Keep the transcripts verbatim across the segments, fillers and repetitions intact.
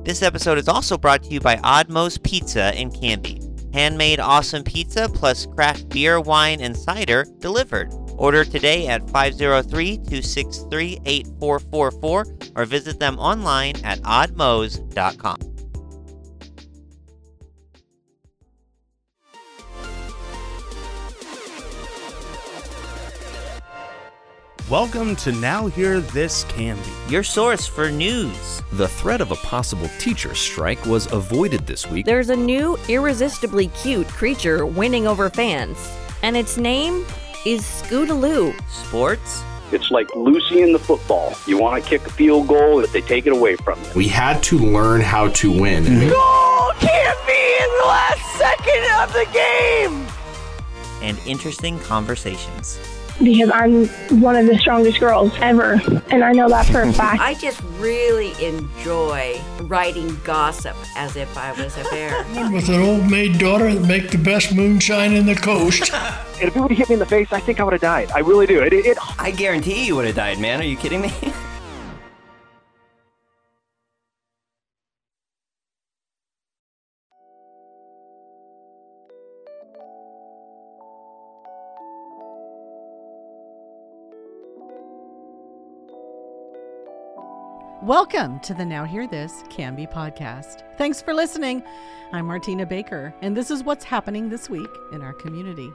This episode is also brought to you by Odd Moe's Pizza in Canby. Handmade awesome pizza plus craft beer, wine, and cider delivered. Order today at five oh three, two six three, eight four four four or visit them online at odd moes dot com. Welcome to Now Hear This Canby, your source for news. The threat of a possible teacher strike was avoided this week. There's a new, irresistibly cute creature winning over fans, and its name is Scootaloo. Sports. It's like Lucy in the football. You want to kick a field goal, but they take it away from you. We had to learn how to win. Goal can't be in the last second of the game! And interesting conversations. Because I'm one of the strongest girls ever, and I know that for a fact. I just really enjoy writing gossip as if I was a bear. With an old maid daughter that make the best moonshine in the coast. And if it would have hit me in the face, I think I would have died. I really do. It, it, it... I guarantee you would have died, man. Are you kidding me? Welcome to the Now Hear This Canby podcast. Thanks for listening. I'm Martina Baker, and this is what's happening this week in our community.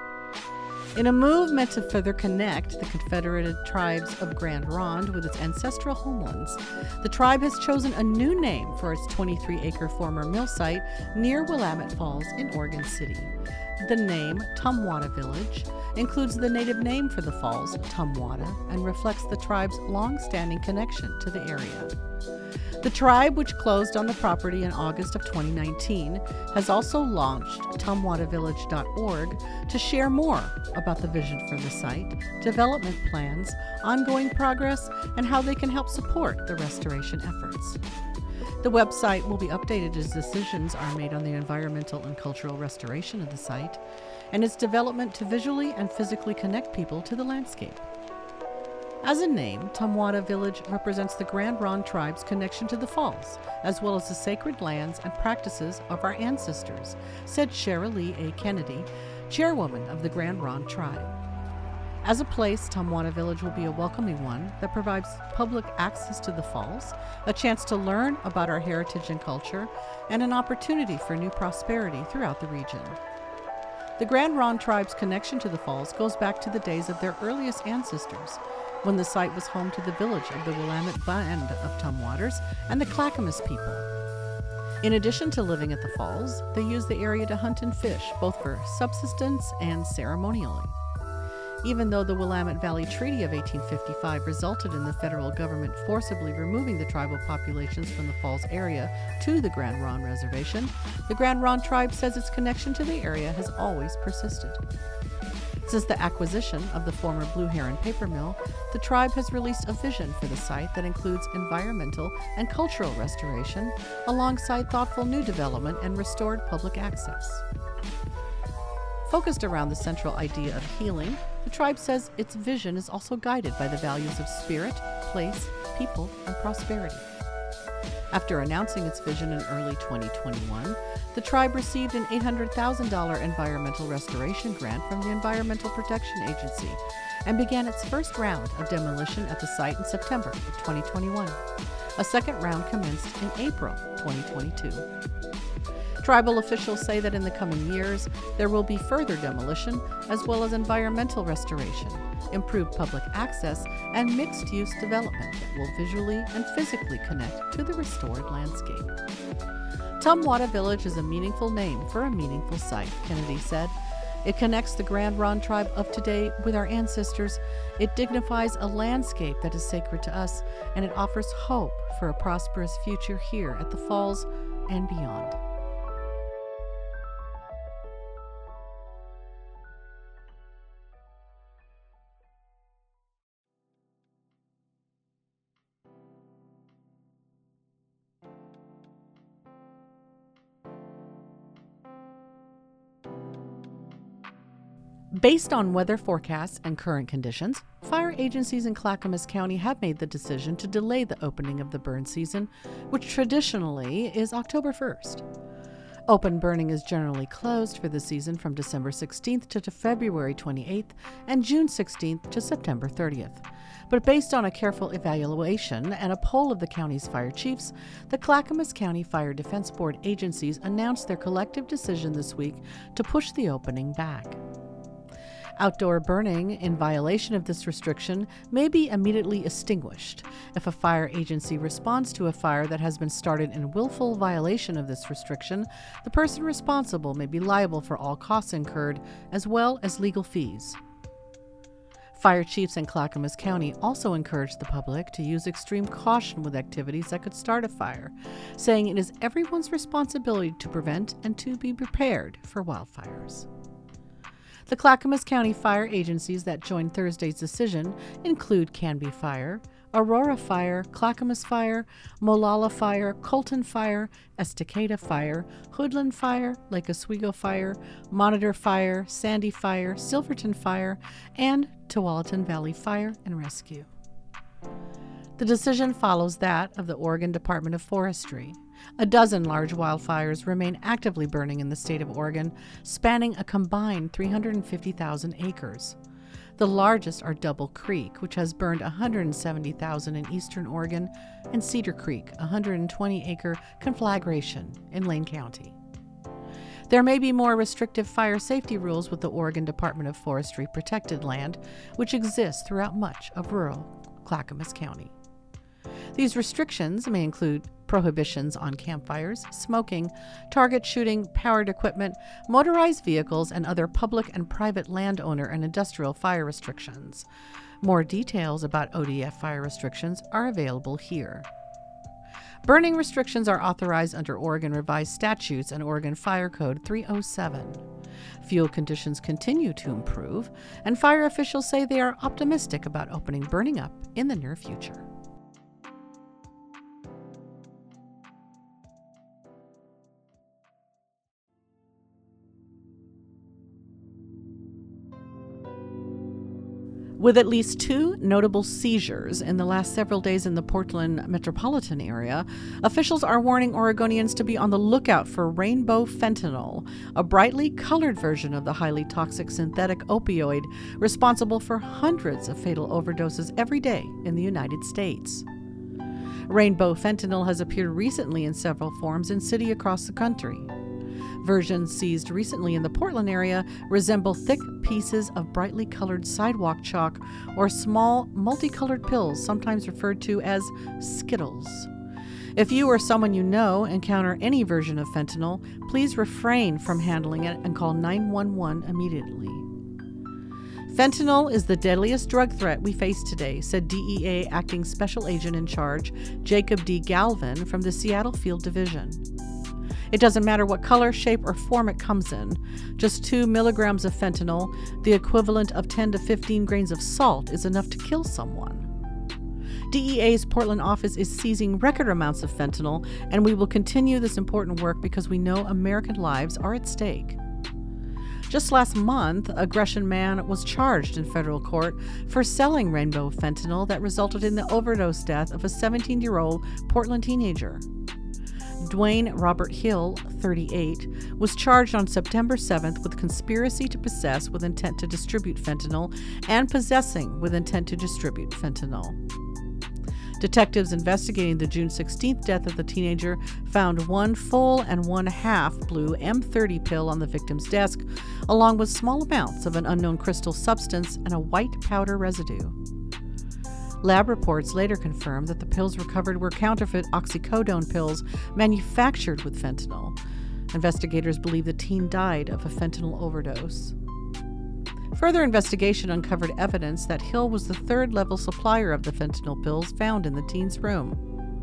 In a move meant to further connect the Confederated Tribes of Grand Ronde with its ancestral homelands, the tribe has chosen a new name for its twenty-three acre former mill site near Willamette Falls in Oregon City. The name Tumwata Village includes the native name for the falls, Tumwata, and reflects the tribe's long-standing connection to the area. The tribe, which closed on the property in August of twenty nineteen, has also launched tumwata village dot org to share more about the vision for the site, development plans, ongoing progress, and how they can help support the restoration efforts. The website will be updated as decisions are made on the environmental and cultural restoration of the site and its development to visually and physically connect people to the landscape. As a name, Tumwata Village represents the Grand Ronde tribe's connection to the falls, as well as the sacred lands and practices of our ancestors, said Cheryl Lee A. Kennedy, chairwoman of the Grand Ronde tribe. As a place, Tumwata Village will be a welcoming one that provides public access to the falls, a chance to learn about our heritage and culture, and an opportunity for new prosperity throughout the region. The Grand Ronde tribe's connection to the falls goes back to the days of their earliest ancestors, when the site was home to the village of the Willamette Band of Tumwaters and the Clackamas people. In addition to living at the falls, they used the area to hunt and fish, both for subsistence and ceremonially. Even though the Willamette Valley Treaty of eighteen fifty-five resulted in the federal government forcibly removing the tribal populations from the falls area to the Grand Ronde Reservation, the Grand Ronde tribe says its connection to the area has always persisted. Since the acquisition of the former Blue Heron paper mill, the tribe has released a vision for the site that includes environmental and cultural restoration, alongside thoughtful new development and restored public access. Focused around the central idea of healing, the tribe says its vision is also guided by the values of spirit, place, people, and prosperity. After announcing its vision in early twenty twenty-one, the tribe received an eight hundred thousand dollars environmental restoration grant from the Environmental Protection Agency and began its first round of demolition at the site in September of twenty twenty-one. A second round commenced in April twenty twenty-two. Tribal officials say that in the coming years, there will be further demolition as well as environmental restoration, improved public access, and mixed-use development that will visually and physically connect to the restored landscape. Tumwata Village is a meaningful name for a meaningful site, Kennedy said. It connects the Grand Ronde tribe of today with our ancestors. It dignifies a landscape that is sacred to us, and it offers hope for a prosperous future here at the Falls and beyond. Based on weather forecasts and current conditions, fire agencies in Clackamas County have made the decision to delay the opening of the burn season, which traditionally is October first. Open burning is generally closed for the season from December sixteenth to February twenty-eighth and June sixteenth to September thirtieth. But based on a careful evaluation and a poll of the county's fire chiefs, the Clackamas County Fire Defense Board agencies announced their collective decision this week to push the opening back. Outdoor burning in violation of this restriction may be immediately extinguished. If a fire agency responds to a fire that has been started in willful violation of this restriction, the person responsible may be liable for all costs incurred as well as legal fees. Fire chiefs in Clackamas County also encouraged the public to use extreme caution with activities that could start a fire, saying it is everyone's responsibility to prevent and to be prepared for wildfires. The Clackamas County fire agencies that joined Thursday's decision include Canby Fire, Aurora Fire, Clackamas Fire, Molalla Fire, Colton Fire, Estacada Fire, Hoodland Fire, Lake Oswego Fire, Monitor Fire, Sandy Fire, Silverton Fire, and Tualatin Valley Fire and Rescue. The decision follows that of the Oregon Department of Forestry. A dozen large wildfires remain actively burning in the state of Oregon, spanning a combined three hundred fifty thousand acres. The largest are Double Creek, which has burned one hundred seventy thousand in eastern Oregon, and Cedar Creek, a one hundred twenty acre conflagration in Lane County. There may be more restrictive fire safety rules with the Oregon Department of Forestry protected land, which exists throughout much of rural Clackamas County. These restrictions may include prohibitions on campfires, smoking, target shooting, powered equipment, motorized vehicles, and other public and private landowner and industrial fire restrictions. More details about O D F fire restrictions are available here. Burning restrictions are authorized under Oregon Revised Statutes and Oregon Fire Code three oh seven. Fuel conditions continue to improve, and fire officials say they are optimistic about opening burning up in the near future. With at least two notable seizures in the last several days in the Portland metropolitan area, officials are warning Oregonians to be on the lookout for rainbow fentanyl, a brightly colored version of the highly toxic synthetic opioid responsible for hundreds of fatal overdoses every day in the United States. Rainbow fentanyl has appeared recently in several forms in cities across the country. Versions seized recently in the Portland area resemble thick pieces of brightly colored sidewalk chalk or small multicolored pills, sometimes referred to as Skittles. If you or someone you know encounter any version of fentanyl, please refrain from handling it and call nine one one immediately. Fentanyl is the deadliest drug threat we face today, said D E A Acting Special Agent in Charge Jacob D. Galvin from the Seattle Field Division. It doesn't matter what color, shape, or form it comes in. Just two milligrams of fentanyl, the equivalent of ten to fifteen grains of salt, is enough to kill someone. D E A's Portland office is seizing record amounts of fentanyl, and we will continue this important work because we know American lives are at stake. Just last month, a Gresham man was charged in federal court for selling rainbow fentanyl that resulted in the overdose death of a seventeen-year-old Portland teenager. Dwayne Robert Hill, thirty-eight, was charged on September seventh with conspiracy to possess with intent to distribute fentanyl and possessing with intent to distribute fentanyl. Detectives investigating the June sixteenth death of the teenager found one full and one half blue M thirty pill on the victim's desk, along with small amounts of an unknown crystal substance and a white powder residue. Lab reports later confirmed that the pills recovered were counterfeit oxycodone pills manufactured with fentanyl. Investigators believe the teen died of a fentanyl overdose. Further investigation uncovered evidence that Hill was the third-level supplier of the fentanyl pills found in the teen's room.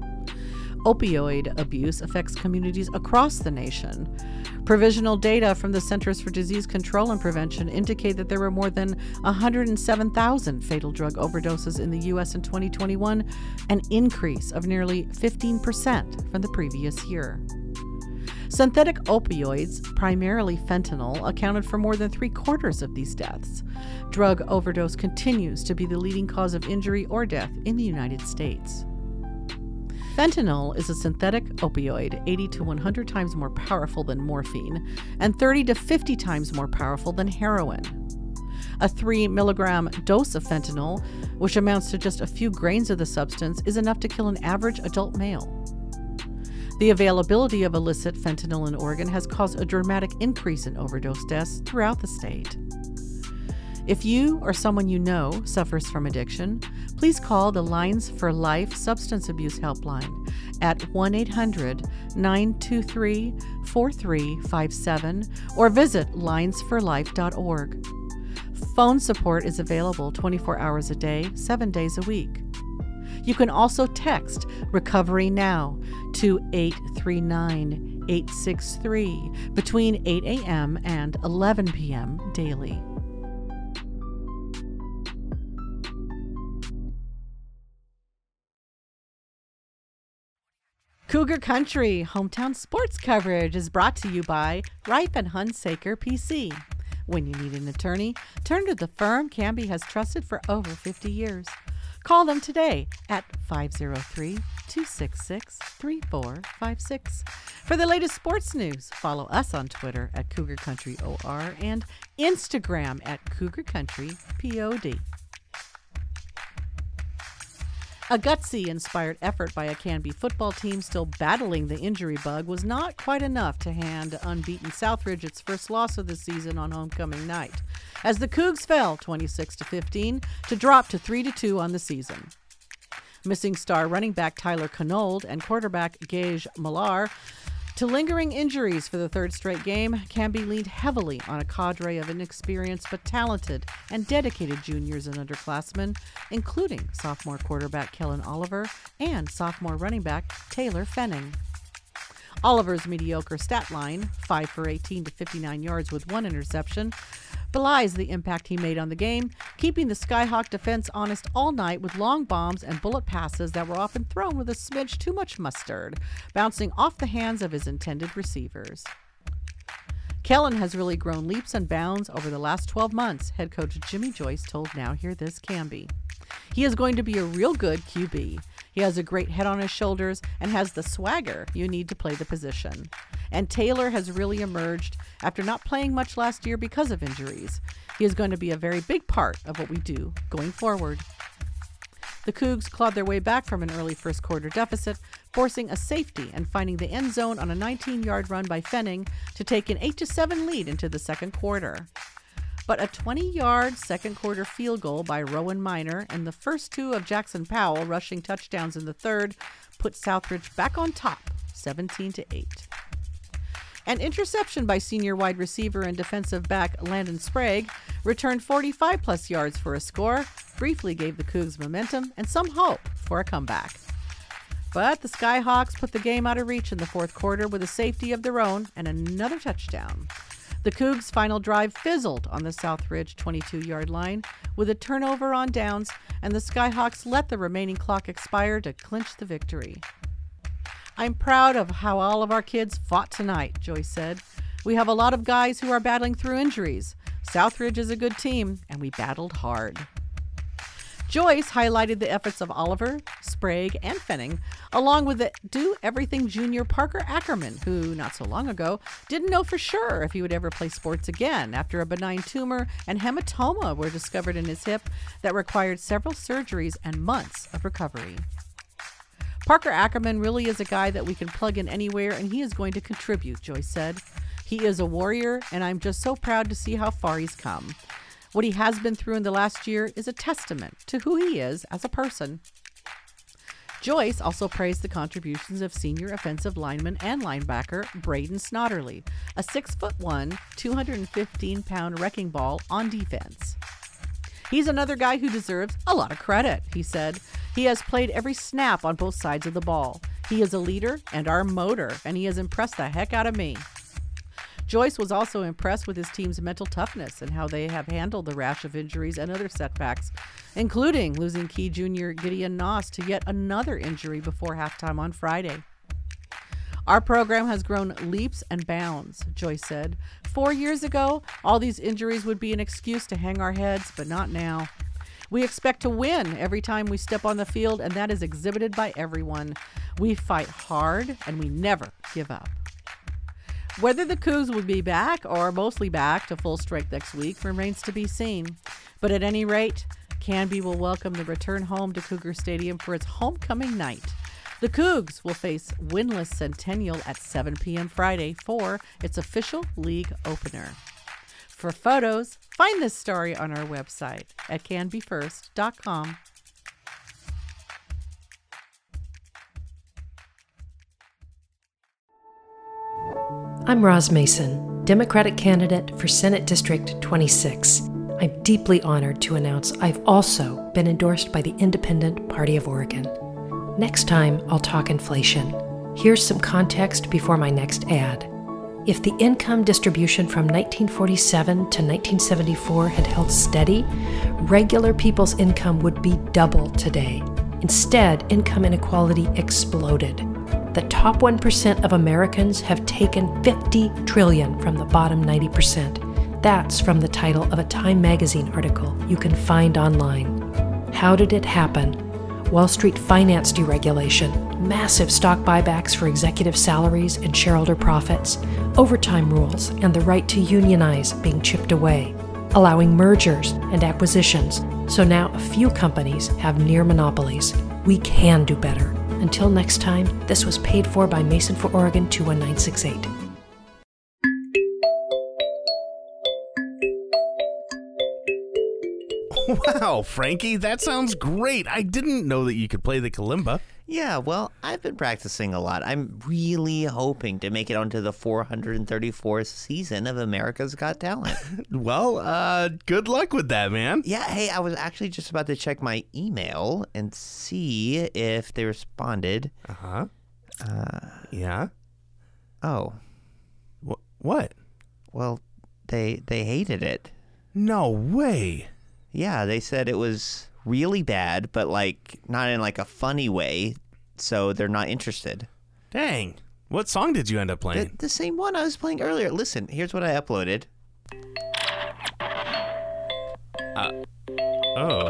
Opioid abuse affects communities across the nation. Provisional data from the Centers for Disease Control and Prevention indicate that there were more than one hundred seven thousand fatal drug overdoses in the U S in twenty twenty-one, an increase of nearly fifteen percent from the previous year. Synthetic opioids, primarily fentanyl, accounted for more than three quarters of these deaths. Drug overdose continues to be the leading cause of injury or death in the United States. Fentanyl is a synthetic opioid eighty to one hundred times more powerful than morphine and thirty to fifty times more powerful than heroin. A three milligram dose of fentanyl, which amounts to just a few grains of the substance, is enough to kill an average adult male. The availability of illicit fentanyl in Oregon has caused a dramatic increase in overdose deaths throughout the state. If you or someone you know suffers from addiction, please call the Lines for Life Substance Abuse Helpline at one eight hundred nine two three four three five seven or visit lines for life dot org. Phone support is available twenty-four hours a day, seven days a week. You can also text Recovery Now to eight three nine eight six three between eight a.m. and eleven p.m. daily. Cougar Country hometown sports coverage is brought to you by Ripe and Hunsaker P C. When you need an attorney, turn to the firm Canby has trusted for over fifty years. Call them today at five oh three, two six six, three four five six. For the latest sports news, follow us on Twitter at Cougar Country O R and Instagram at Cougar Country P O D. A gutsy-inspired effort by a Canby football team still battling the injury bug was not quite enough to hand unbeaten Southridge its first loss of the season on homecoming night, as the Cougs fell twenty-six to fifteen to drop to three to two on the season. Missing star running back Tyler Canold and quarterback Gage Millar to lingering injuries for the third straight game, Canby leaned heavily on a cadre of inexperienced but talented and dedicated juniors and underclassmen, including sophomore quarterback Kellen Oliver and sophomore running back Taylor Fenning. Oliver's mediocre stat line, five for eighteen to fifty-nine yards with one interception, belies the impact he made on the game, keeping the Skyhawk defense honest all night with long bombs and bullet passes that were often thrown with a smidge too much mustard, bouncing off the hands of his intended receivers. Kellen has really grown leaps and bounds over the last twelve months, head coach Jimmy Joyce told Now Hear This Canby. He is going to be a real good Q B. He has a great head on his shoulders and has the swagger you need to play the position. And Taylor has really emerged after not playing much last year because of injuries. He is going to be a very big part of what we do going forward. The Cougs clawed their way back from an early first quarter deficit, forcing a safety and finding the end zone on a nineteen-yard run by Fenning to take an eight to seven lead into the second quarter. But a twenty-yard second quarter field goal by Rowan Minor and the first two of Jackson Powell rushing touchdowns in the third put Southridge back on top, seventeen to eight. An interception by senior wide receiver and defensive back Landon Sprague returned forty-five plus yards for a score, briefly gave the Cougs momentum and some hope for a comeback. But the Skyhawks put the game out of reach in the fourth quarter with a safety of their own and another touchdown. The Cougs' final drive fizzled on the Southridge twenty-two-yard line with a turnover on downs, and the Skyhawks let the remaining clock expire to clinch the victory. I'm proud of how all of our kids fought tonight, Joyce said. We have a lot of guys who are battling through injuries. Southridge is a good team, and we battled hard. Joyce highlighted the efforts of Oliver, Sprague, and Fenning, along with the do-everything junior Parker Ackerman, who, not so long ago, didn't know for sure if he would ever play sports again after a benign tumor and hematoma were discovered in his hip that required several surgeries and months of recovery. Parker Ackerman really is a guy that we can plug in anywhere, and he is going to contribute, Joyce said. He is a warrior, and I'm just so proud to see how far he's come. What he has been through in the last year is a testament to who he is as a person. Joyce also praised the contributions of senior offensive lineman and linebacker Braden Snodderly, a six foot one, two hundred fifteen pound wrecking ball on defense. He's another guy who deserves a lot of credit, he said. He has played every snap on both sides of the ball. He is a leader and our motor, and he has impressed the heck out of me. Joyce was also impressed with his team's mental toughness and how they have handled the rash of injuries and other setbacks, including losing key junior Gideon Noss to yet another injury before halftime on Friday. Our program has grown leaps and bounds, Joyce said. Four years ago, all these injuries would be an excuse to hang our heads, but not now. We expect to win every time we step on the field, and that is exhibited by everyone. We fight hard, and we never give up. Whether the Cougs will be back or mostly back to full strength next week remains to be seen. But at any rate, Canby will welcome the return home to Cougar Stadium for its homecoming night. The Cougs will face winless Centennial at seven p.m. Friday for its official league opener. For photos, find this story on our website at canby first dot com. I'm Roz Mason, Democratic candidate for Senate District twenty-six. I'm deeply honored to announce I've also been endorsed by the Independent Party of Oregon. Next time, I'll talk inflation. Here's some context before my next ad. If the income distribution from nineteen forty-seven to nineteen seventy-four had held steady, regular people's income would be double today. Instead, income inequality exploded. The top one percent of Americans have taken fifty trillion dollars from the bottom ninety percent. That's from the title of a Time magazine article you can find online. How did it happen? Wall Street finance deregulation, massive stock buybacks for executive salaries and shareholder profits, overtime rules, and the right to unionize being chipped away, allowing mergers and acquisitions, so now a few companies have near monopolies. We can do better. Until next time, this was paid for by Mason for Oregon two one nine six eight. Wow, Frankie, that sounds great. I didn't know that you could play the kalimba. Yeah, well, I've been practicing a lot. I'm really hoping to make it onto the four hundred thirty-fourth season of America's Got Talent. Well, uh, good luck with that, man. Yeah, hey, I was actually just about to check my email and see if they responded. Uh-huh. Uh, yeah? Oh. Wh- what? Well, they they hated it. No way. Yeah, they said it was really bad, but like not in like a funny way, so they're not interested. Dang. What song did you end up playing? The, the same one I was playing earlier. Listen, here's what I uploaded. Uh, oh.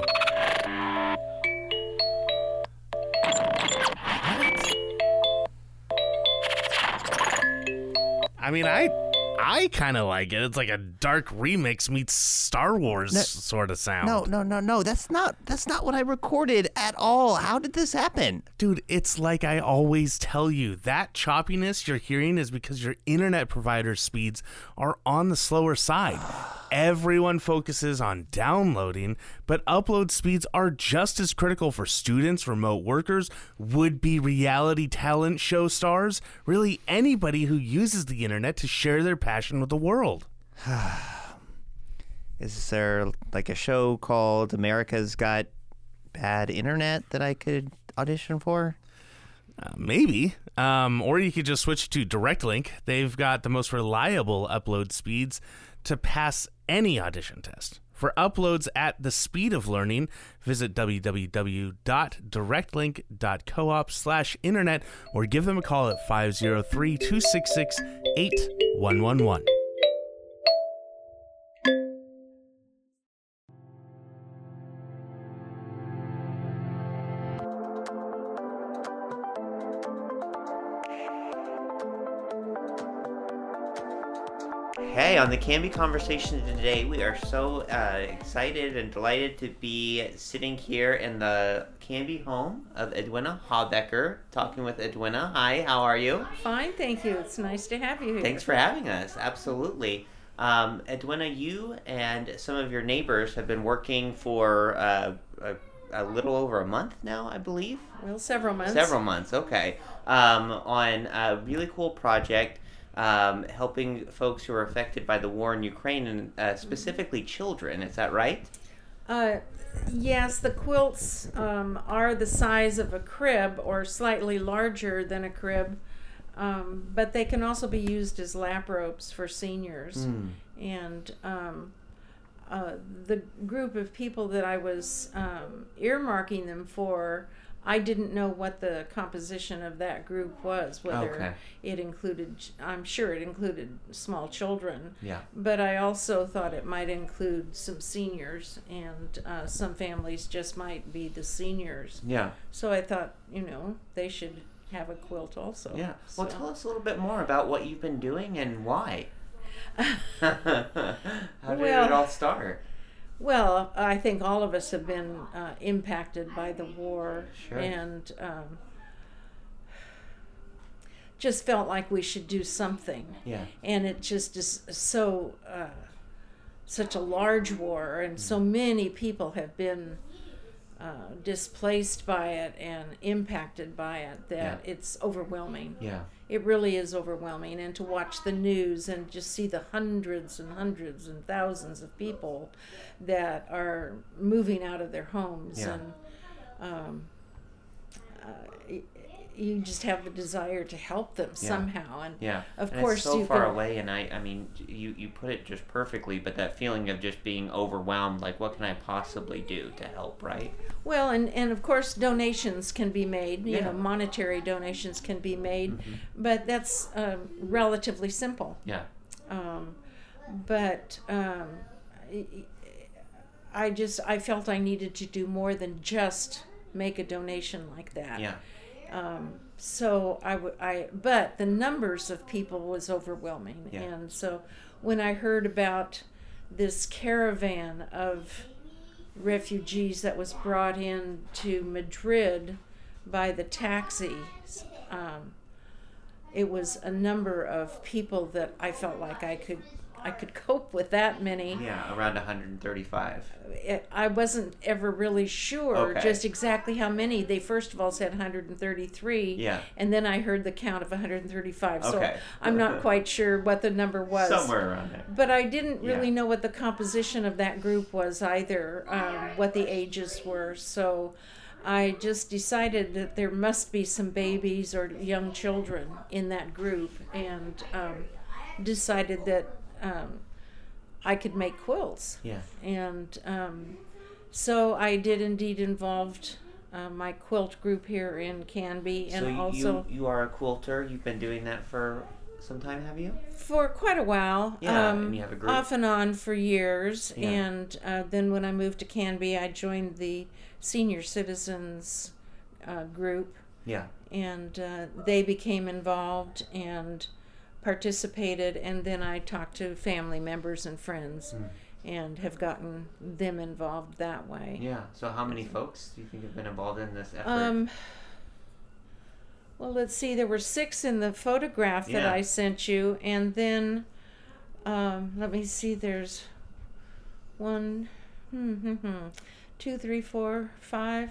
I mean, I I kind of like it. It's like a dark remix meets Star Wars no, sort of sound. No, no, no, no. That's not that's not what I recorded at all. How did this happen? Dude, it's like I always tell you. That choppiness you're hearing is because your internet provider's speeds are on the slower side. Everyone focuses on downloading, but upload speeds are just as critical for students, remote workers, would-be reality talent show stars, really anybody who uses the internet to share their passion with the world. Is there like a show called America's Got Bad Internet that I could audition for? Uh, maybe. Um, or you could just switch to DirectLink. They've got the most reliable upload speeds to pass any audition test. For uploads at the speed of learning, visit www.directlink.coop slash internet or give them a call at five oh three, two six six, eight one one one. Hey, on the Canby Conversation today, we are so uh, excited and delighted to be sitting here in the Canby home of Edwina Haubecker, talking with Edwina. Hi, how are you? Fine, thank you. It's nice to have you here. Thanks for having us. Absolutely. Um, Edwina, you and some of your neighbors have been working for uh, a, a little over a month now, I believe? Well, several months. Several months, okay. Um, on a really cool project Um, helping folks who are affected by the war in Ukraine, and uh, specifically children. Is that right? Uh, yes, the quilts um, are the size of a crib or slightly larger than a crib, um, but they can also be used as lap robes for seniors. Mm. And um, uh, the group of people that I was um, earmarking them for I didn't know what the composition of that group was, whether Okay. it included, I'm sure it included small children. Yeah. But I also thought it might include some seniors, and uh, some families just might be the seniors. Yeah. So I thought, you know, they should have a quilt also. Yeah. Well, So- tell us a little bit more about what you've been doing and why. How did Well- it all start? Well, I think all of us have been uh, impacted by the war, Sure. and um, just felt like we should do something. Yeah. And it just is so uh, such a large war, and so many people have been uh, displaced by it and impacted by it that Yeah. it's overwhelming. Yeah. It really is overwhelming, and to watch the news and just see the hundreds and hundreds and thousands of people that are moving out of their homes, Yeah. and um, uh, y- you just have the desire to help them Yeah. somehow. And Yeah. of and course, it's so you far can, away, and I, I mean, you, you put it just perfectly. But that feeling of just being overwhelmed, like, what can I possibly do to help? Right? Well, and, and of course donations can be made, you Yeah. know, monetary donations can be made, Mhm. but that's um, relatively simple. Yeah. Um, but um, I- I just, I felt I needed to do more than just make a donation like that. Yeah. Um, so I would, I, but the numbers of people was overwhelming. Yeah. And so when I heard about this caravan of refugees that was brought in to Madrid by the taxis, um, it was a number of people that I felt like I could I could cope with that many. Yeah. Around one hundred thirty-five. It, I wasn't ever really sure Okay. just exactly how many. They first of all said one hundred thirty-three, Yeah. and then I heard the count of one hundred thirty-five. So Okay. I'm not quite sure what the number was. Somewhere around there. But I didn't really Yeah. know what the composition of that group was either, um, what the ages were. So I just decided that there must be some babies or young children in that group, and um, decided that um, I could make quilts. Yeah. And um, so I did indeed involved uh, my quilt group here in Canby, and so you, also you are a quilter. You've been doing that for some time, have you? for quite a while. Yeah, um, and you have a group? off and on for years. Yeah. And uh, then when I moved to Canby, I joined the senior citizens uh, group, Yeah. and uh, they became involved and participated, and then I talked to family members and friends, Mm. and have gotten them involved that way. Yeah. So how many folks do you think have been involved in this effort? Um, well, let's see. There were six in the photograph that Yeah. I sent you, and then um, let me see. There's one, hmm, hmm, hmm, two, three, four, five,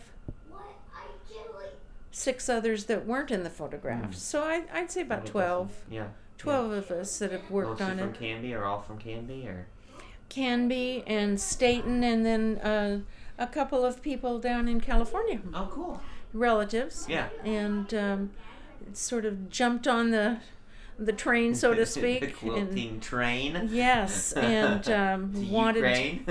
six others that weren't in the photograph. Mm. So I, I'd say about Maybe twelve. dozen. Yeah. Twelve of us that have worked Mostly on from it. Canby, or all from Canby, or? Canby and Staten, and then uh, a couple of people down in California. Oh, cool. Relatives. Yeah. And um, sort of jumped on the the train, so to speak. The quilting and, train. Yes, and um, To wanted Ukraine.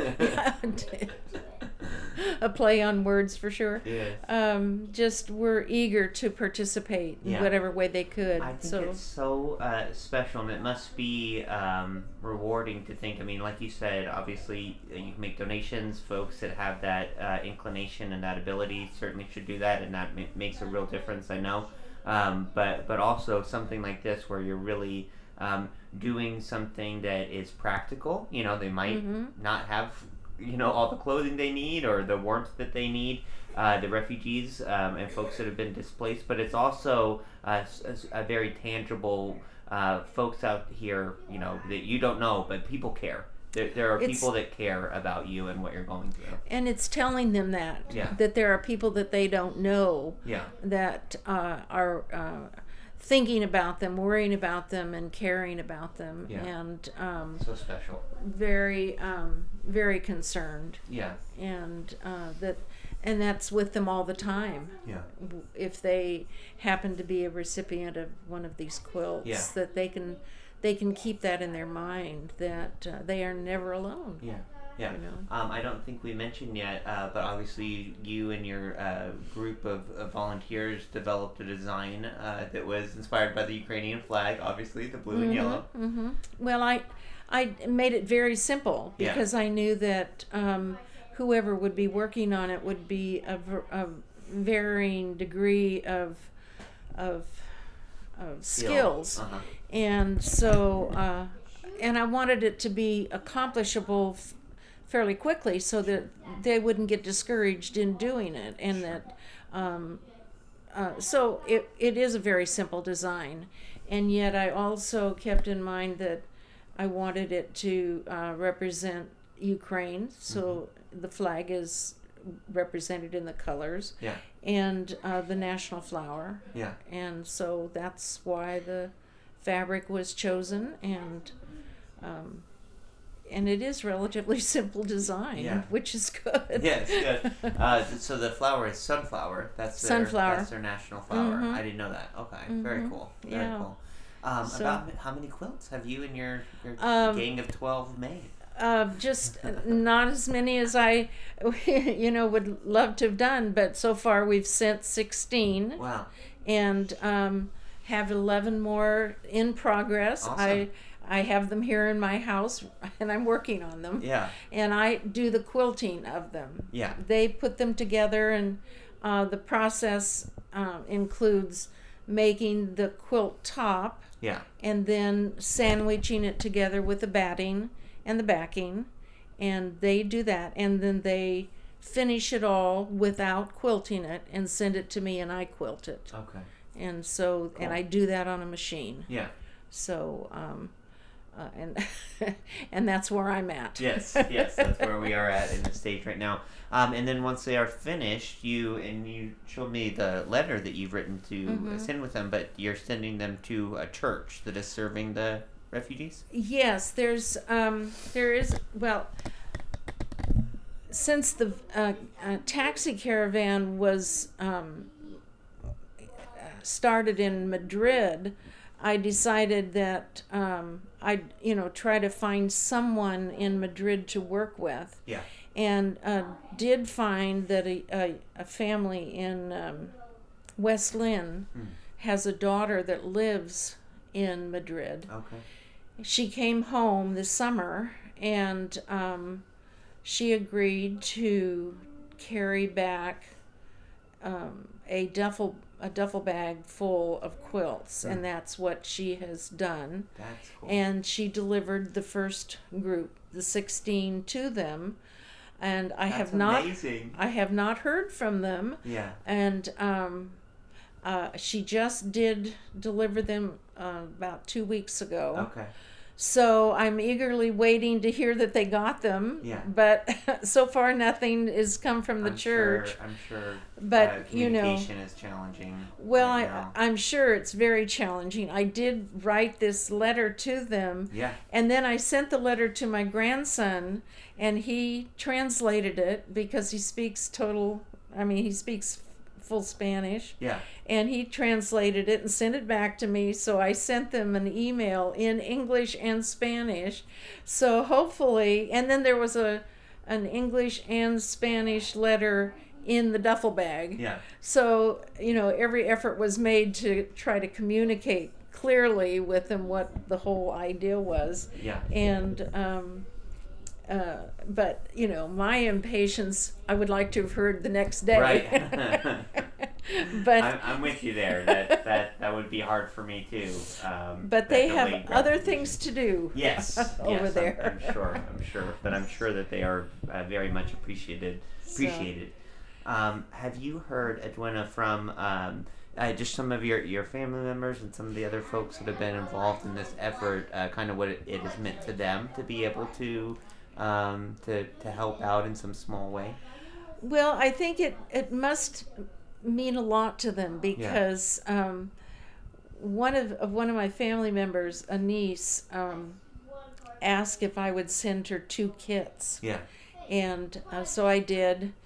a play on words for sure. Yes. Um, just were eager to participate in Yeah. whatever way they could. I think so it's so uh, special, and it must be um, rewarding to think. I mean, like you said, obviously uh, you can make donations. Folks that have that uh, inclination and that ability certainly should do that, and that ma- makes a real difference, I know. Um, but but also something like this where you're really um, doing something that is practical. You know, they might Mhm. not have you know all the clothing they need or the warmth that they need. Uh, the refugees um, and folks that have been displaced, but it's also uh, s- a very tangible uh, folks out here, you know, that you don't know, but people care. There, there are It's- people that care about you and what you're going through. and it's telling them that Yeah. that there are people that they don't know Yeah. that uh, are uh, thinking about them, worrying about them, and caring about them, Yeah. and um, So special. very um, very concerned. Yeah. And uh, that and that's with them all the time. Yeah. W- If they happen to be a recipient of one of these quilts, Yeah. that they can they can keep that in their mind, that uh, they are never alone. Yeah. Yeah. You know? Um, I don't think we mentioned yet, uh, but obviously you and your uh, group of, of volunteers developed a design uh, that was inspired by the Ukrainian flag, obviously, the blue mm-hmm, and yellow. Mm-hmm. Well, I, I made it very simple because yeah. I knew that um, whoever would be working on it would be a, a varying degree of, of, of skills. Uh-huh. And so, uh, and I wanted it to be accomplishable f- fairly quickly so that they wouldn't get discouraged in doing it. And sure. that, um, uh, so it, it is a very simple design. And yet I also kept in mind that I wanted it to uh, represent Ukraine. So mm-hmm. the flag is represented in the colors. Yeah. And uh, the national flower. Yeah. And so that's why the fabric was chosen, and um, and it is relatively simple design, yeah. which is good. Yeah, it's good. Uh, so the flower is sunflower. That's their, sunflower. That's their national flower. Mm-hmm. I didn't know that. Okay, Mm-hmm. very cool. Very yeah. cool. Um, so, about how many quilts have you and your, your um, gang of twelve made? Uh, just not as many as I, you know, would love to have done. But so far we've sent sixteen. Wow. And um, have eleven more in progress. Awesome. I I have them here in my house, and I'm working on them. Yeah. And I do the quilting of them. Yeah. They put them together, and uh, the process uh, includes making the quilt top. Yeah. And then sandwiching it together with the batting and the backing, and they do that, and then they finish it all without quilting it and send it to me, and I quilt it. Okay. And so, cool. and I do that on a machine. Yeah. So, um, uh, and and that's where I'm at. Yes, yes, that's where we are at in the stage right now. Um, and then once they are finished, you and you showed me the letter that you've written to mm-hmm. send with them, but you're sending them to a church that is serving the refugees? Yes, there's um, there is well. Since the uh, uh, taxi caravan was um, started in Madrid, I decided that um, I'd you know try to find someone in Madrid to work with. Yeah. And uh, did find that a, a, a family in um, West Lynn mm. has a daughter that lives in Madrid. Okay. She came home this summer, and um, she agreed to carry back um, a duffel a duffel bag full of quilts, mm. and that's what she has done. That's cool. And she delivered the first group, the sixteen, to them. And I That's have not, amazing. I have not heard from them. Yeah. And um, uh, she just did deliver them uh, about two weeks ago. Okay. So I'm eagerly waiting to hear that they got them. Yeah. But so far nothing has come from the I'm church. Sure, I'm sure. But uh, you know, communication is challenging. Well, right I, now. I'm sure it's very challenging. I did write this letter to them. Yeah. And then I sent the letter to my grandson, and he translated it because he speaks total. I mean, he speaks full Spanish. Yeah. And he translated it and sent it back to me, so I sent them an email in English and Spanish. So hopefully, and then there was a an English and Spanish letter in the duffel bag. Yeah. So, you know, every effort was made to try to communicate clearly with them what the whole idea was. Yeah. And um Uh, but you know, my impatience, I would like to have heard the next day. Right. But I'm, I'm with you there. That that that would be hard for me too. Um, but they have delayed other gratification. things to do. Yes. over yes, there. I'm, I'm sure. I'm sure. But I'm sure that they are uh, very much appreciated. Appreciated. So. Um, have you heard, Edwina, from um, uh, just some of your, your family members and some of the other folks that have been involved in this effort, uh, kind of what it, it has meant to them to be able to um, to to help out in some small way? Well, I think it it must mean a lot to them because yeah. um, one of, of one of my family members, a niece, um, asked if I would send her two kits. Yeah. And uh, so I did,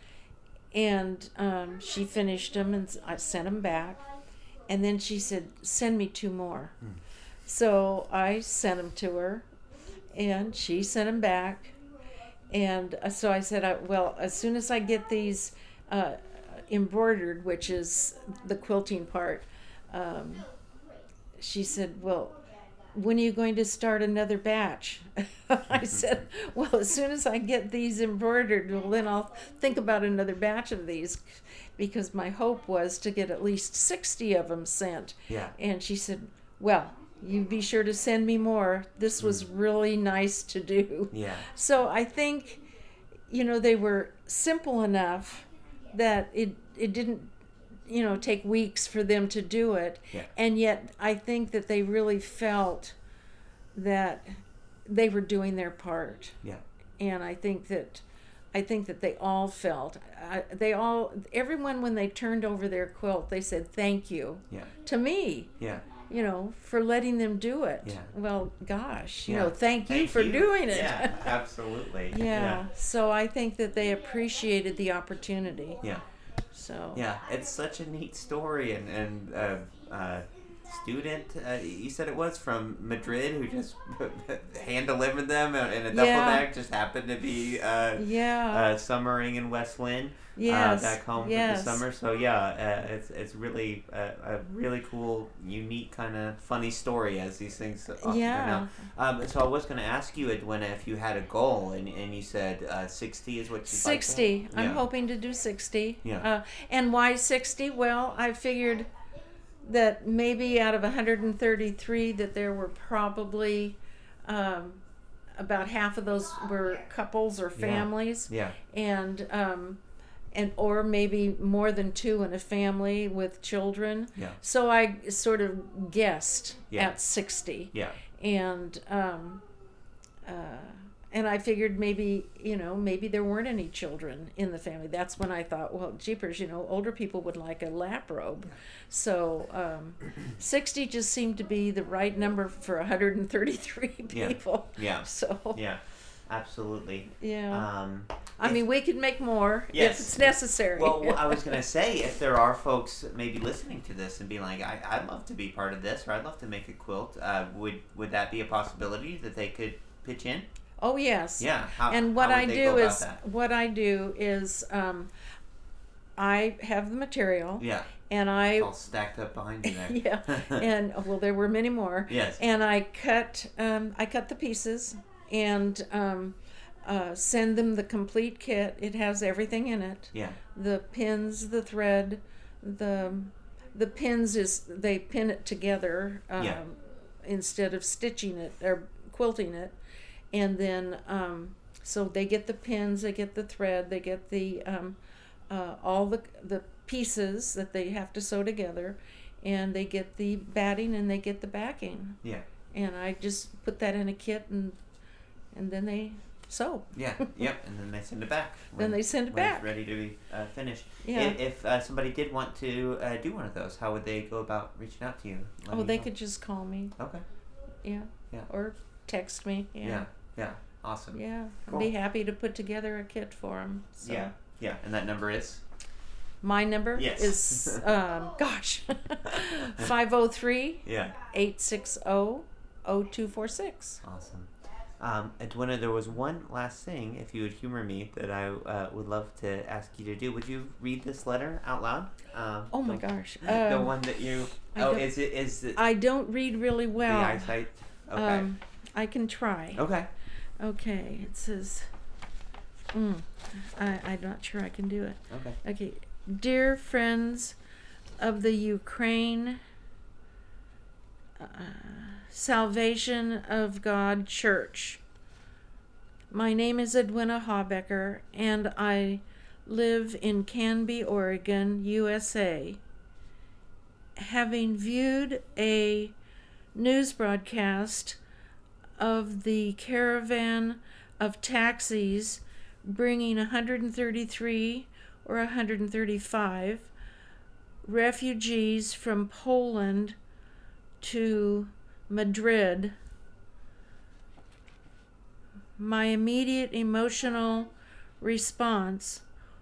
and um, she finished them, and I sent them back, and then she said, "Send me two more." Hmm. So I sent them to her, and she sent them back, and uh, so I said, I, well, as soon as I get these uh, embroidered, which is the quilting part, um, she said, well, when are you going to start another batch? I said, well, as soon as I get these embroidered, well, then I'll think about another batch of these, because my hope was to get at least sixty of them sent. Yeah. And she said, well, you be sure to send me more. This was really nice to do. Yeah. So I think, you know, they were simple enough that it it didn't, you know, take weeks for them to do it. Yeah. And yet I think that they really felt that they were doing their part. Yeah. And I think that I think that they all felt I, they all everyone when they turned over their quilt, they said thank you. Yeah. To me. Yeah. You know, for letting them do it. Yeah. Well, gosh, you Yeah. know, thank, Thank you for you. doing it. Yeah, absolutely. yeah. Yeah. So I think that they appreciated the opportunity. Yeah. So. Yeah, it's such a neat story, and and uh, uh, student, uh, you said it was from Madrid, who just hand delivered them in a duffel Yeah. bag. Just happened to be uh, Yeah. uh, summering in West Lynn. Yes, Uh, back home yes. for the summer. So yeah, uh, it's it's really uh, a really cool, unique, kind of funny story as these things often Yeah. turn out. Um, so I was going to ask you, Edwina, if you had a goal, and, and you said uh, sixty is what you sixty. Like to? I'm Yeah. hoping to do sixty. Yeah. Uh, and why sixty? Well, I figured that maybe out of one hundred thirty-three that there were probably um, about half of those were couples or families. Yeah. And um, and or maybe more than two in a family with children. Yeah. So I sort of guessed Yeah. at sixty. Yeah. And um, uh, and I figured maybe, you know, maybe there weren't any children in the family. That's when I thought, well, jeepers, you know, older people would like a lap robe. So um, sixty just seemed to be the right number for one hundred thirty-three people. Yeah. Yeah. So. Yeah. Absolutely. Yeah. Um, I if- mean, we can make more Yes. if it's necessary. Well, I was going to say, if there are folks maybe listening to this and being like, I, I'd love to be part of this, or I'd love to make a quilt, uh, would would that be a possibility that they could pitch in? Oh yes. Yeah. How, and what how would I they do go about is that? what I do is um, I have the material. Yeah. And I It's all stacked up behind you there. yeah. And well, there were many more. Yes. And I cut um, I cut the pieces and um, uh, send them the complete kit. It has everything in it. Yeah. The pins, the thread, the the pins is they pin it together um, Yeah. instead of stitching it or quilting it. And then, um, so they get the pins, they get the thread, they get the um, uh, all the the pieces that they have to sew together, and they get the batting and they get the backing. Yeah. And I just put that in a kit, and and then they sew. Yeah. Yep. And then they send it back. Then they send it when back. It's ready to be uh, finished. Yeah. If, if uh, somebody did want to uh, do one of those, how would they go about reaching out to you? Oh, letting they you know? could just call me. Okay. Yeah. Yeah. Or text me. Yeah. Yeah. Yeah. Awesome. Yeah. Cool. I'd be happy to put together a kit for them. So. Yeah. Yeah. And that number is? My number Yes. is, um, gosh, five oh three, Yeah. eight six zero, zero two four six. Awesome. Um, Edwina, there was one last thing, if you would humor me, that I uh, would love to ask you to do. Would you read this letter out loud? Um, Oh my the- gosh. The Um, one that you. I Oh, don't- is it is it I don't read really well. the eyesight? Okay. Um, I can try. okay. Okay, it says, mm, I, I'm not sure I can do it. Okay. Okay. Dear friends of the Ukraine uh, Salvation of God Church, my name is Edwina Habecker, and I live in Canby, Oregon, U S A. Having viewed a news broadcast of the caravan of taxis bringing one hundred thirty-three or one hundred thirty-five refugees from Poland to Madrid, my immediate emotional response,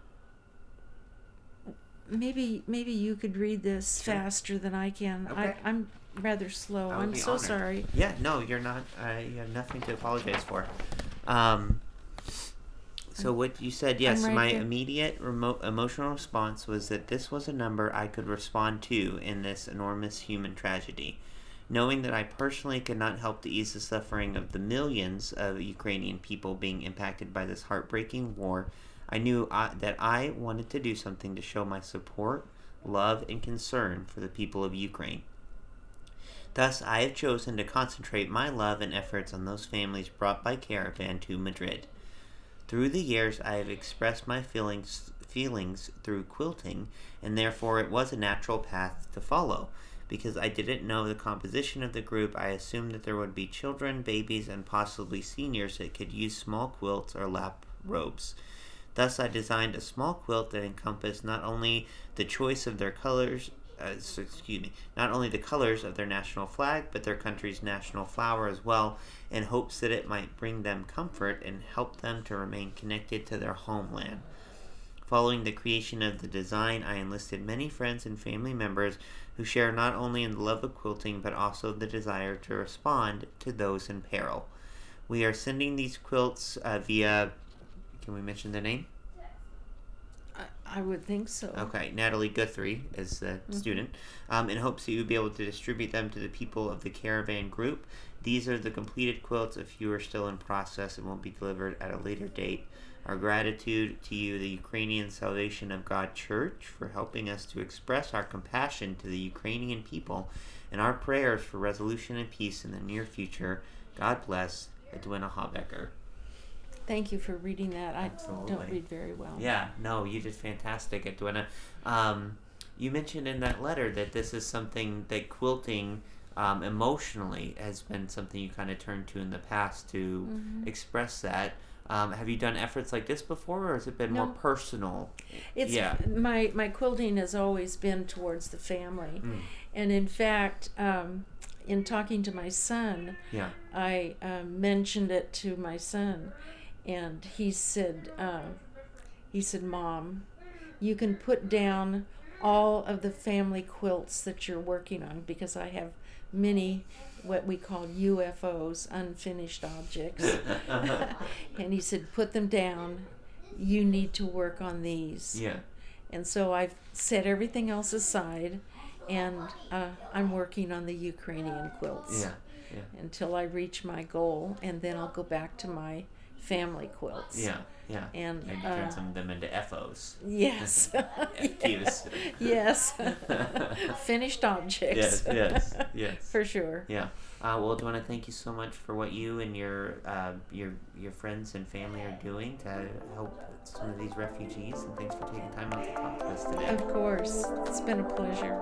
maybe maybe you could read this Sure. faster than I can. Okay. I, I'm rather slow. I would I'm be so honored. sorry. Yeah, no, you're not. Uh, you have nothing to apologize for. Um, So what you said, yes, right my there. immediate remote emotional response was that this was a number I could respond to in this enormous human tragedy. Knowing that I personally could not help to ease the suffering of the millions of Ukrainian people being impacted by this heartbreaking war, I knew I, that I wanted to do something to show my support, love, and concern for the people of Ukraine. Thus, I have chosen to concentrate my love and efforts on those families brought by Caravan to Madrid. Through the years, I have expressed my feelings feelings through quilting, and therefore it was a natural path to follow. Because I didn't know the composition of the group, I assumed that there would be children, babies, and possibly seniors that could use small quilts or lap robes. Thus, I designed a small quilt that encompassed not only the choice of their colors, uh, so, excuse me, not only the colors of their national flag, but their country's national flower as well, in hopes that it might bring them comfort and help them to remain connected to their homeland. Following the creation of the design, I enlisted many friends and family members who share not only in the love of quilting, but also the desire to respond to those in peril. We are sending these quilts uh, via, can we mention the name? I, I would think so. Okay, Natalie Guthrie is the mm-hmm. student, um, in hopes that you would be able to distribute them to the people of the Caravan group. These are the completed quilts. A few are still in process and will be delivered at a later date. Our gratitude to you, the Ukrainian Salvation of God Church, for helping us to express our compassion to the Ukrainian people, and our prayers for resolution and peace in the near future. God bless, Edwina Habecker. Thank you for reading that. I Absolutely. don't read very well. Yeah, no, you did fantastic, Edwina. Um, you mentioned in that letter that this is something that quilting um, emotionally has been something you kind of turned to in the past to mm-hmm. express that. Um, have you done efforts like this before, or has it been no. more personal? It's yeah. my my quilting has always been towards the family, mm. and in fact, um, in talking to my son, yeah. I uh, mentioned it to my son, and he said, uh, he said, "Mom, you can put down all of the family quilts that you're working on, because I have many what we call U F Os, unfinished objects." And he said, put them down. You need to work on these. Yeah. And so I've set everything else aside, and uh, I'm working on the Ukrainian quilts. Yeah. Yeah. Until I reach my goal, and then I'll go back to my family quilts. Yeah. Yeah. And maybe uh, turn some of them into F Os. Yes. F Qs. Yes. Finished objects. Yes, yes, yes. For sure. Yeah. Uh, well, I want to thank you so much for what you and your uh, your your friends and family are doing to help some of these refugees, and thanks for taking time out to talk to us today. Of course. It's been a pleasure.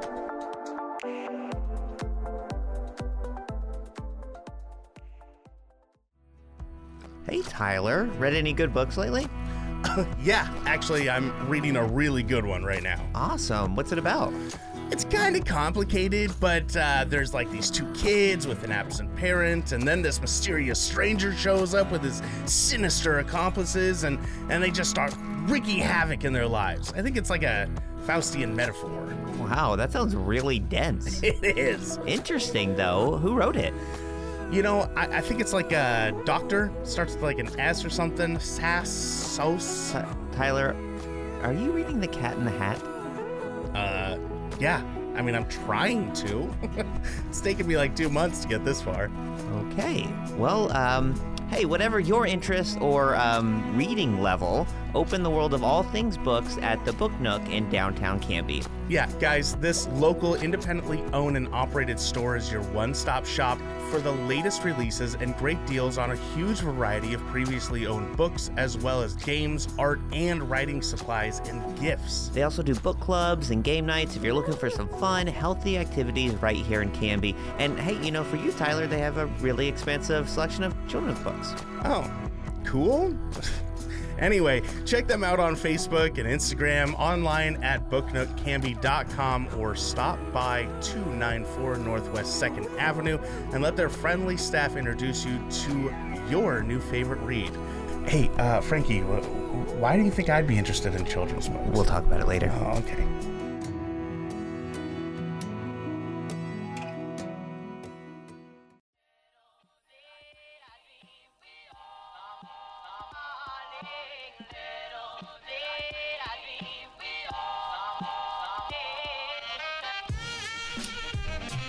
Hey, Tyler. Read any good books lately? Yeah, actually, I'm reading a really good one right now. Awesome. What's it about? It's kind of complicated, but uh, there's like these two kids with an absent parent, and then this mysterious stranger shows up with his sinister accomplices, and, and they just start wreaking havoc in their lives. I think it's like a Faustian metaphor. Wow, that sounds really dense. It is. Interesting, though. Who wrote it? You know, I, I think it's like a doctor. Starts with like an S or something. Sass, Sos. T- Tyler, are you reading The Cat in the Hat? Uh, yeah. I mean, I'm trying to. It's taken me like two months to get this far. Okay. Well, um, hey, whatever your interest or um, reading level, open the world of all things books at the Book Nook in downtown Canby. Yeah, guys, this local, independently owned and operated store is your one-stop shop for the latest releases and great deals on a huge variety of previously owned books, as well as games, art, and writing supplies and gifts. They also do book clubs and game nights if you're looking for some fun, healthy activities right here in Canby. And hey, you know, for you, Tyler, they have a really expansive selection of children's books. Oh, cool. Anyway, check them out on Facebook and Instagram, online at book nook canby dot com, or stop by two ninety-four Northwest second Avenue and let their friendly staff introduce you to your new favorite read. Hey, uh, Frankie, why do you think I'd be interested in children's books? We'll talk about it later. Oh, okay.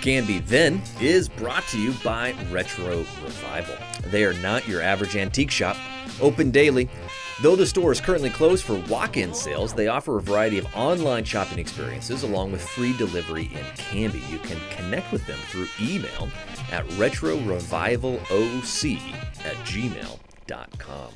Canby Then is brought to you by Retro Revival. They are not your average antique shop, open daily. Though the store is currently closed for walk-in sales, they offer a variety of online shopping experiences along with free delivery in Canby. You can connect with them through email at retro revival o c at gmail dot com.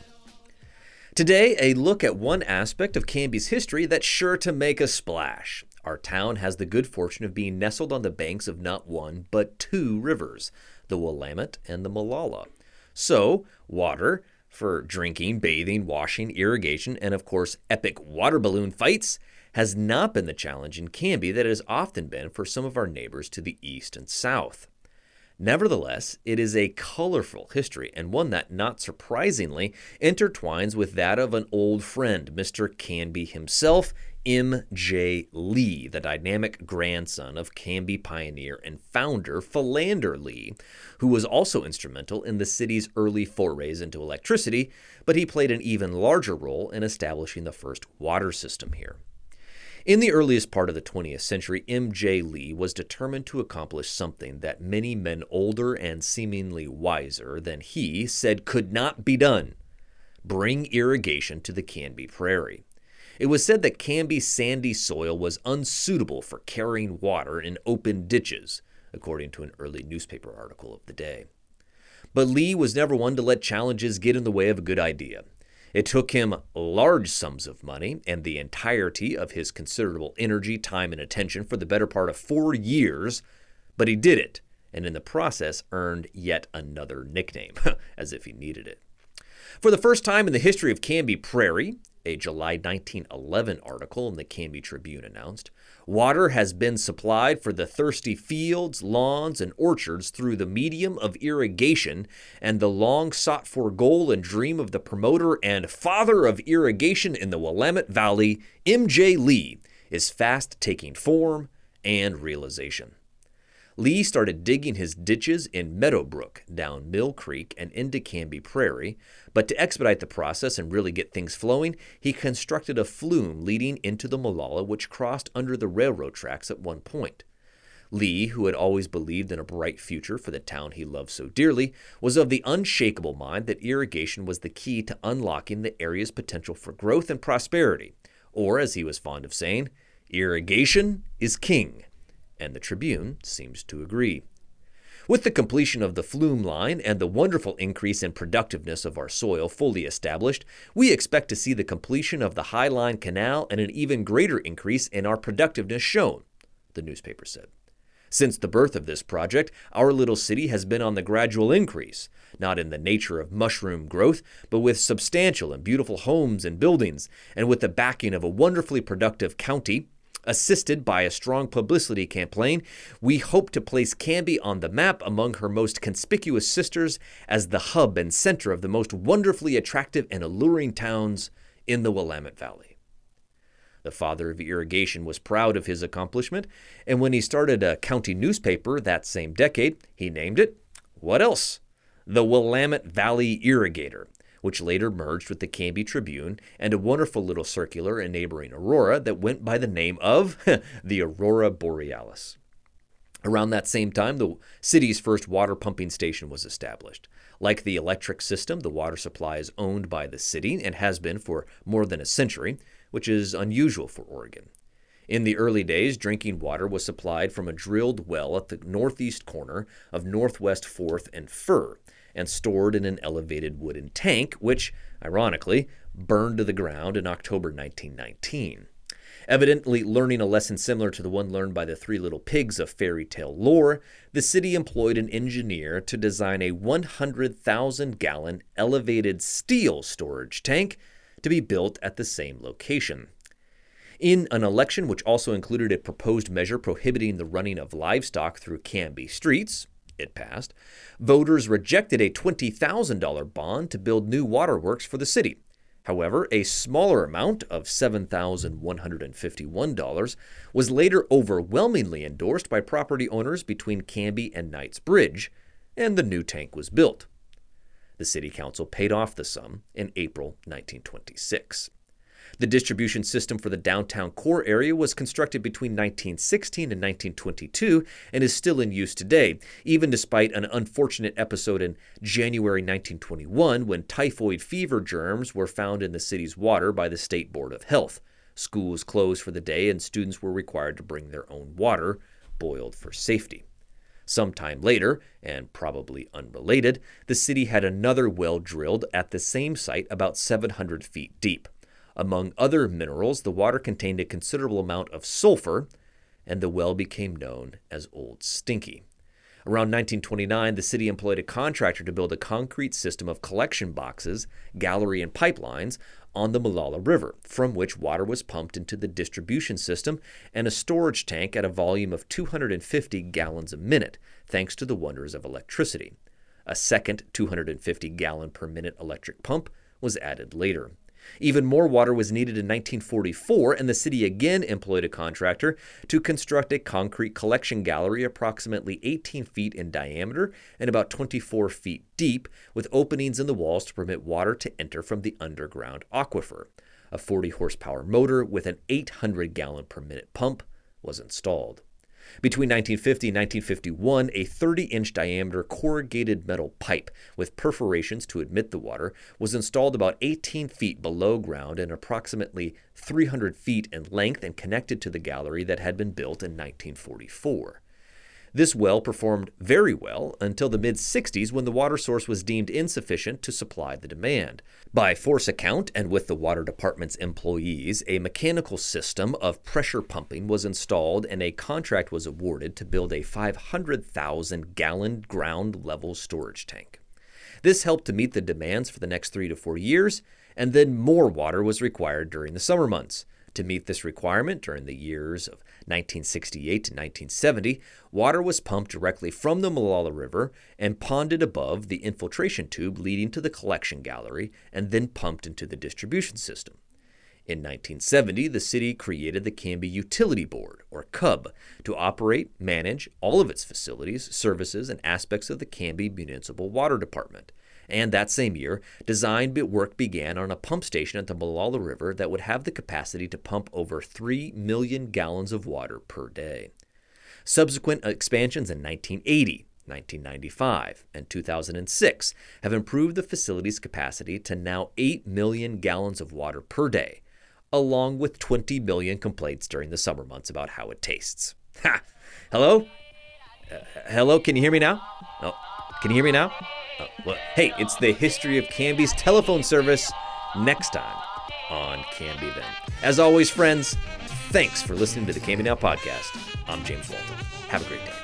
Today, a look at one aspect of Canby's history that's sure to make a splash. Our town has the good fortune of being nestled on the banks of not one, but two rivers, the Willamette and the Molalla. So, water for drinking, bathing, washing, irrigation, and of course, epic water balloon fights has not been the challenge in Canby that it has often been for some of our neighbors to the east and south. Nevertheless, it is a colorful history, and one that, not surprisingly, intertwines with that of an old friend, Mister Canby himself, M J Lee, the dynamic grandson of Canby pioneer and founder Philander Lee, who was also instrumental in the city's early forays into electricity, but he played an even larger role in establishing the first water system here. In the earliest part of the twentieth century, M J Lee was determined to accomplish something that many men older and seemingly wiser than he said could not be done: bring irrigation to the Canby Prairie. It was said that Canby's sandy soil was unsuitable for carrying water in open ditches, according to an early newspaper article of the day. But Lee was never one to let challenges get in the way of a good idea. It took him large sums of money and the entirety of his considerable energy, time, and attention for the better part of four years, but he did it, and in the process earned yet another nickname, as if he needed it. For the first time in the history of Canby Prairie, a July nineteen eleven article in the Canby Tribune announced, water has been supplied for the thirsty fields, lawns, and orchards through the medium of irrigation, and the long-sought-for goal and dream of the promoter and father of irrigation in the Willamette Valley, M J Lee, is fast taking form and realization. Lee started digging his ditches in Meadowbrook, down Mill Creek, and into Canby Prairie, but to expedite the process and really get things flowing, he constructed a flume leading into the Molalla, which crossed under the railroad tracks at one point. Lee, who had always believed in a bright future for the town he loved so dearly, was of the unshakable mind that irrigation was the key to unlocking the area's potential for growth and prosperity, or, as he was fond of saying, irrigation is king. And the Tribune seems to agree. With the completion of the flume line and the wonderful increase in productiveness of our soil fully established, we expect to see the completion of the High Line Canal and an even greater increase in our productiveness shown, the newspaper said. Since the birth of this project, our little city has been on the gradual increase, not in the nature of mushroom growth, but with substantial and beautiful homes and buildings, and with the backing of a wonderfully productive county. Assisted by a strong publicity campaign, we hope to place Canby on the map among her most conspicuous sisters as the hub and center of the most wonderfully attractive and alluring towns in the Willamette Valley. The father of irrigation was proud of his accomplishment, and when he started a county newspaper that same decade, he named it, what else? The Willamette Valley Irrigator, which later merged with the Canby Tribune and a wonderful little circular in neighboring Aurora that went by the name of the Aurora Borealis. Around that same time, the city's first water pumping station was established. Like the electric system, the water supply is owned by the city and has been for more than a century, which is unusual for Oregon. In the early days, drinking water was supplied from a drilled well at the northeast corner of Northwest fourth and Fur, and stored in an elevated wooden tank, which, ironically, burned to the ground in October nineteen nineteen. Evidently learning a lesson similar to the one learned by the Three Little Pigs of fairy tale lore, the city employed an engineer to design a one hundred thousand gallon elevated steel storage tank to be built at the same location. In an election which also included a proposed measure prohibiting the running of livestock through Canby streets, it passed, voters rejected a twenty thousand dollars bond to build new waterworks for the city. However, a smaller amount of seven thousand one hundred fifty-one dollars was later overwhelmingly endorsed by property owners between Canby and Knights Bridge, and the new tank was built. The city council paid off the sum in April nineteen twenty-six. The distribution system for the downtown core area was constructed between nineteen sixteen and nineteen twenty-two and is still in use today, even despite an unfortunate episode in January nineteen twenty-one when typhoid fever germs were found in the city's water by the State Board of Health. Schools closed for the day and students were required to bring their own water, boiled for safety. Sometime later, and probably unrelated, the city had another well drilled at the same site about seven hundred feet deep. Among other minerals, the water contained a considerable amount of sulfur, and the well became known as Old Stinky. Around nineteen twenty-nine, the city employed a contractor to build a concrete system of collection boxes, gallery, and pipelines on the Molalla River, from which water was pumped into the distribution system and a storage tank at a volume of two hundred fifty gallons a minute, thanks to the wonders of electricity. A second two hundred fifty gallon per minute electric pump was added later. Even more water was needed in nineteen forty-four, and the city again employed a contractor to construct a concrete collection gallery approximately eighteen feet in diameter and about twenty-four feet deep, with openings in the walls to permit water to enter from the underground aquifer. A forty horsepower motor with an eight hundred gallon per minute pump was installed. Between nineteen fifty and nineteen fifty-one, a thirty inch diameter corrugated metal pipe with perforations to admit the water was installed about eighteen feet below ground and approximately three hundred feet in length and connected to the gallery that had been built in nineteen forty-four. This well performed very well until the mid-sixties when the water source was deemed insufficient to supply the demand. By force account and with the water department's employees, a mechanical system of pressure pumping was installed and a contract was awarded to build a five hundred thousand gallon ground-level storage tank. This helped to meet the demands for the next three to four years, and then more water was required during the summer months. To meet this requirement during the years of nineteen sixty-eight to nineteen seventy, water was pumped directly from the Molalla River and ponded above the infiltration tube leading to the collection gallery and then pumped into the distribution system. In nineteen seventy, the city created the Canby Utility Board, or C U B, to operate, manage all of its facilities, services, and aspects of the Canby Municipal Water Department. And that same year, design work began on a pump station at the Molalla River that would have the capacity to pump over three million gallons of water per day. Subsequent expansions in nineteen eighty, nineteen ninety-five, and two thousand six have improved the facility's capacity to now eight million gallons of water per day, along with twenty million complaints during the summer months about how it tastes. Ha! Hello? Uh, hello, can you hear me now? Oh, can you hear me now? Oh, well, hey, it's the history of Canby's telephone service next time on Canby Then. As always, friends, thanks for listening to the Canby Now podcast. I'm James Walton. Have a great day.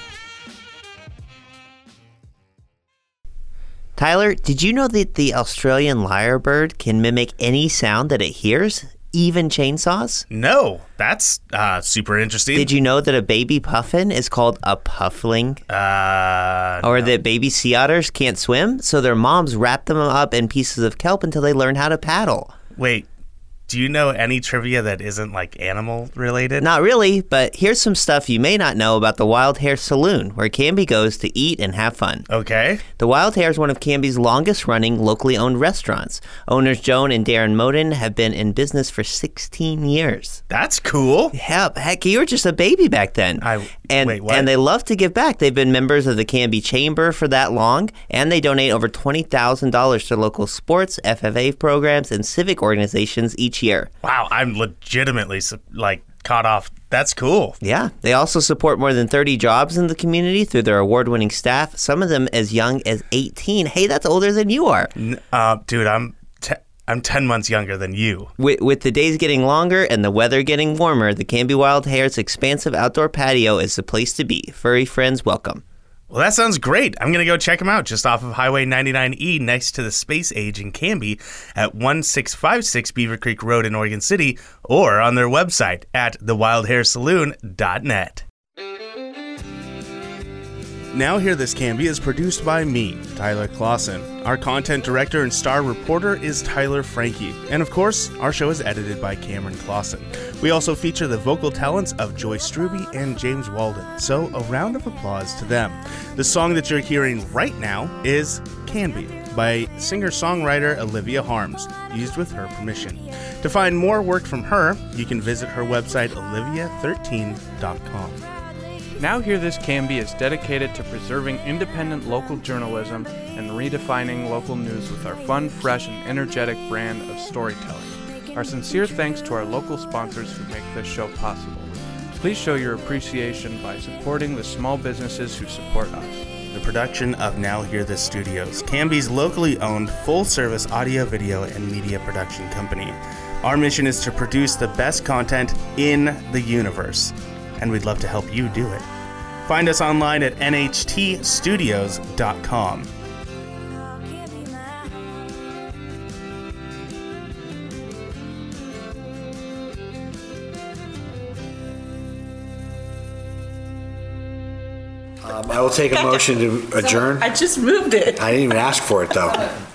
Tyler, did you know that the Australian lyrebird can mimic any sound that it hears, even chainsaws? No, that's uh, super interesting. Did you know that a baby puffin is called a puffling? Uh, or no. that baby sea otters can't swim, so their moms wrap them up in pieces of kelp until they learn how to paddle? Wait, do you know any trivia that isn't like animal related? Not really, but here's some stuff you may not know about the Wild Hare Saloon, where Canby goes to eat and have fun. Okay. The Wild Hare is one of Canby's longest running locally owned restaurants. Owners Joan and Darren Moden have been in business for sixteen years. That's cool. Yeah, heck, you were just a baby back then. I, and, wait, what? And they love to give back. They've been members of the Canby Chamber for that long, and they donate over twenty thousand dollars to local sports, F F A programs, and civic organizations each year. Wow, I'm legitimately like caught off. That's cool. Yeah. They also support more than thirty jobs in the community through their award-winning staff, some of them as young as eighteen. Hey, that's older than you are. Uh, dude, I'm te- I'm ten months younger than you. With, with the days getting longer and the weather getting warmer, the Canby Wild Hare's expansive outdoor patio is the place to be. Furry friends, welcome. Well, that sounds great. I'm going to go check them out just off of Highway ninety-nine E next to the Space Age in Canby at one six five six Beaver Creek Road in Oregon City, or on their website at the wild hare saloon dot net. Now Hear This Canby is produced by me, Tyler Clausen. Our content director and star reporter is Tyler Frankie. And of course, our show is edited by Cameron Clausen. We also feature the vocal talents of Joyce Struby and James Walden, so a round of applause to them. The song that you're hearing right now is Can Be by singer-songwriter Olivia Harms, used with her permission. To find more work from her, you can visit her website olivia thirteen dot com. Now Hear This Can Be is dedicated to preserving independent local journalism and redefining local news with our fun, fresh, and energetic brand of storytelling. Our sincere thanks to our local sponsors who make this show possible. Please show your appreciation by supporting the small businesses who support us. The production of Now Hear This Studios, Canby's locally owned full-service audio, video, and media production company. Our mission is to produce the best content in the universe, and we'd love to help you do it. Find us online at N H T studios dot com. Um, I will take a motion to adjourn. I just moved it. I didn't even ask for it, though.